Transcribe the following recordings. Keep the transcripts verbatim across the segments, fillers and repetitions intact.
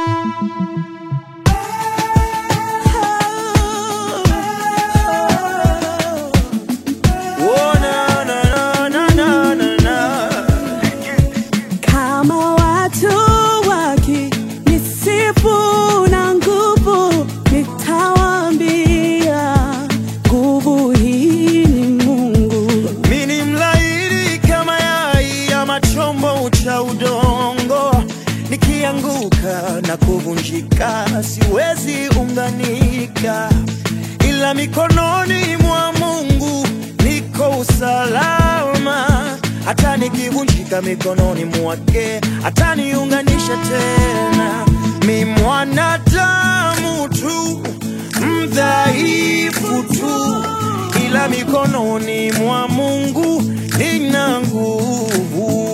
Nikianguka na kuvunjika siwezi unganika, ila mikononi mwa Mungu niko usalama. Hata nikivunjika mikononi mwake ataniunganisha tena. Mi mwanadamu tu, mdhaifu tu, ila mikononi mwa Mungu nina nguvu.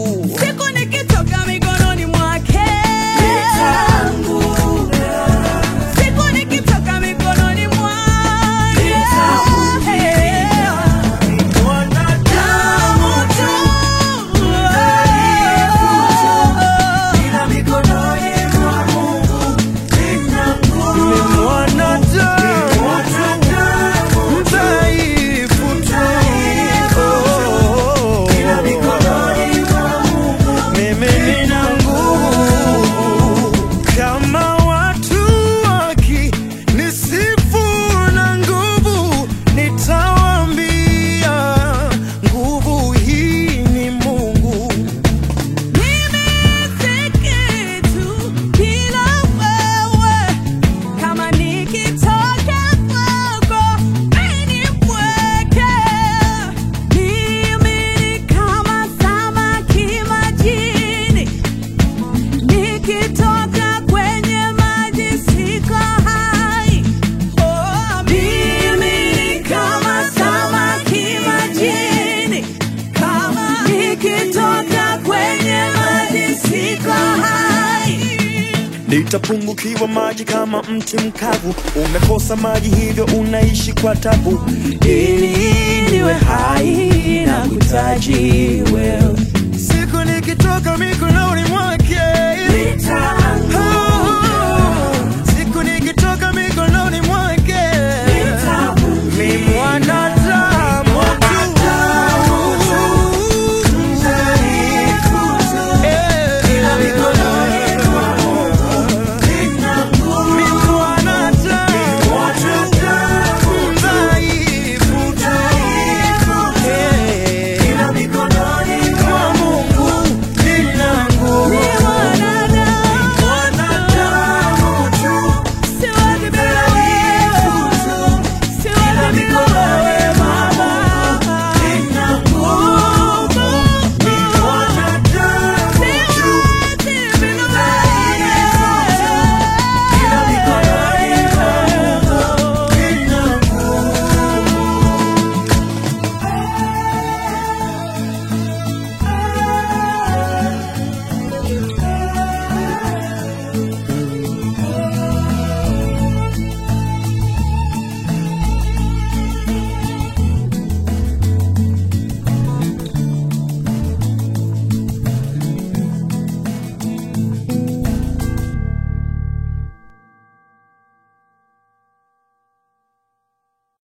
Nitapungukiwa maji kama mti mkavu, umekosa maji hivyo unaishi kwa tabu. Ili niwe hai na kutaji wewe, siku nikitoka mikononi mwake